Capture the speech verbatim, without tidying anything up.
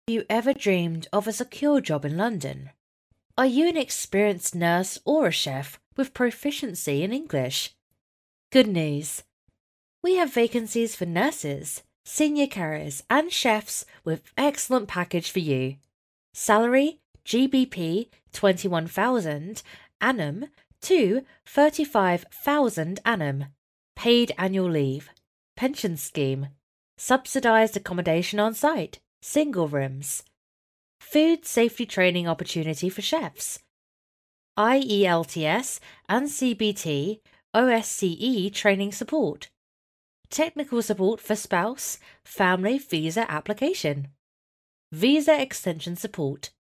You ever dreamed of a secure job in London? Are you an experienced nurse or a chef with proficiency in English? Good news! We have vacancies for nurses, senior carers, and chefs with excellent package for you. Salary G B P twenty-one thousand annum to thirty-five thousand annum. Paid annual leave. Pension scheme. Subsidised accommodation on site. Single rooms. Food safety training opportunity for chefs. I E L T S and C B T O S C E training support. Technical support for spouse, family visa application. Visa extension support.